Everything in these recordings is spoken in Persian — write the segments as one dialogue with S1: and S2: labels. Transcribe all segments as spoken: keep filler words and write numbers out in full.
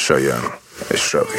S1: شایان اشراقی.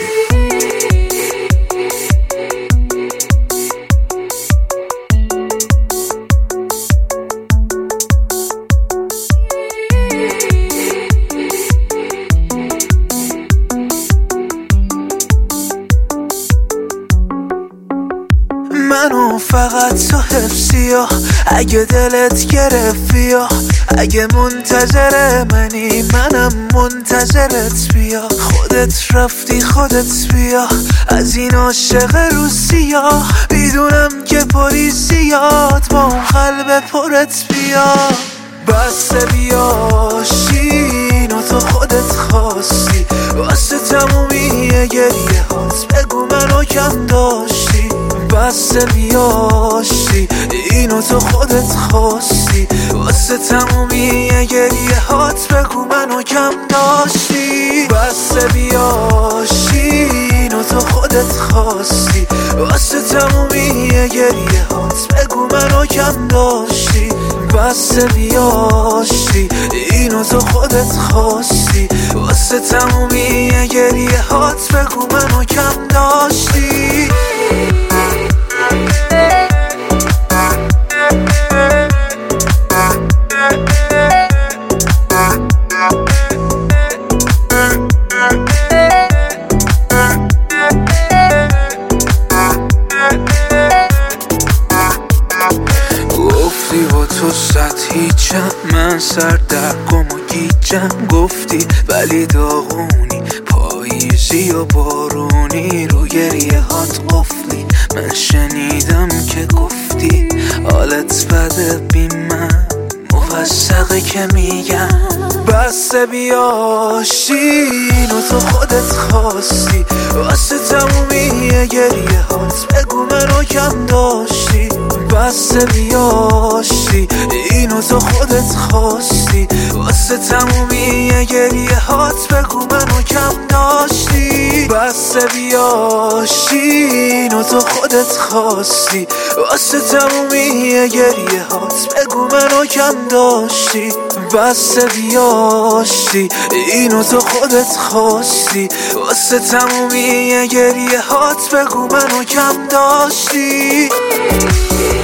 S2: منو فقط تو حفظی ها، اگه دلت گرفت بیا، اگه منتظر منی منم منتظرت بیا، خودت رفتی خودت بیا، از این عاشق روسیا میدونم که پری زیاد با اون قلب پرت بیا. بس بیا شین و تو خودت خواستی، واسه تمومی گریه هات بگو منو کم داشتی. بس بیاشتی اینو تو خودت خواستی، واسه تمومی گریه هات بگو منو کم داشتی. بس بیاشتی اینو تو خودت خواستی، واسه تمومی گریه هات بگو منو کم داشتی. بس بیاشتی اینو تو خودت خواستی، واسه تمومی گریه هات بگو منو کم داشتی. گفتی با تو صد هیچم، من سر در گم و گیجم، گفتی ولی داغونی پاییزی و بارونی، رو گریه هات قفلی. من شنیدم که گفتی حالت بده بی من، مفسقه که میگم. بس بیاشین و تو خودت خواستی، واسه تمومی گریه هات بگو منو کم داشتی. بس بیاشتی اینو تو خودت خواستی، واسه تمومی گریه هات بگو منو کم داشتی. بس بیاشتی اینو تو خودت خواستی، واسه تمومی گریه هات بگو منو کم داشتی. بس بیاشتی اینو تو خودت خواستی، واسه تمومی گریه هات بگو منو کم داشتی.